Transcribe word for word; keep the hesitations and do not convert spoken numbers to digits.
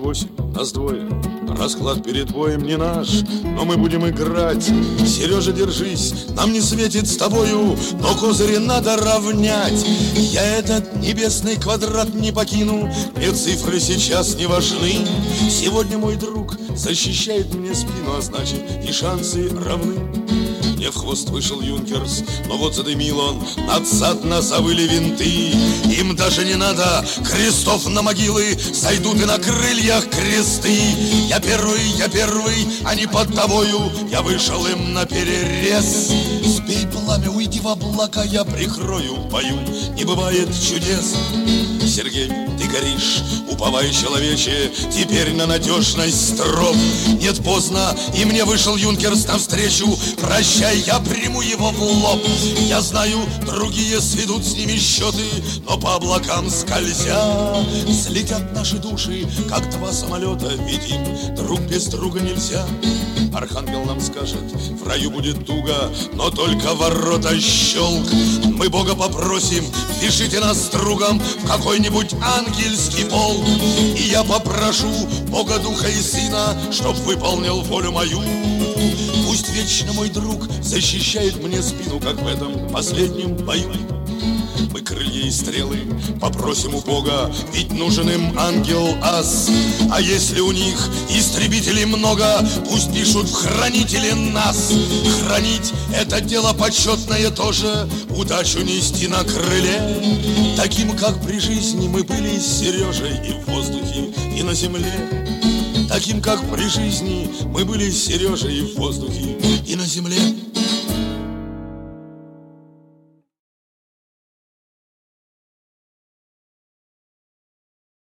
восемь, нас двое. Расклад перед боем не наш, но мы будем играть. Сережа, держись, нам не светит с тобою, но козыри надо равнять. Я этот небесный квадрат не покину, мне цифры сейчас не важны. Сегодня мой друг защищает мне спину, а значит и шансы равны. Мне в хвост вышел Юнкерс, но вот задымил он, надсадно завыли винты. Им даже не надо крестов на могилы, сойдут и на крыльях кресты. Я первый, я первый, а не под тобою, я вышел им на перерез. Сбей пламя, уйди в облака, я прикрою в бою, не бывает чудес. Сергей, ты горишь, уповай, человече, теперь на надежность строк. Нет, поздно, и мне вышел Юнкерс навстречу. Прощай, я приму его в лоб. Я знаю, другие сведут с ними счеты, но по облакам скользя слетят наши души, как два самолета. Видим, друг без друга нельзя. Архангел нам скажет, в раю будет туго, но только ворота щелк. Мы Бога попросим, пишите нас с другом в какой-нибудь ангельский полк. И я попрошу Бога, Духа и Сына, чтоб выполнил волю мою. Пусть вечно мой друг защищает мне спину, как в этом последнем бою. Мы крылья и стрелы попросим у Бога, ведь нужен им ангел-ас. А если у них истребителей много, пусть пишут в хранители нас. Хранить — это дело почетное тоже, удачу нести на крыле. Таким, как при жизни мы были с Сережей и в воздухе, и на земле. Таким, как при жизни мы были с Сережей и в воздухе, и на земле.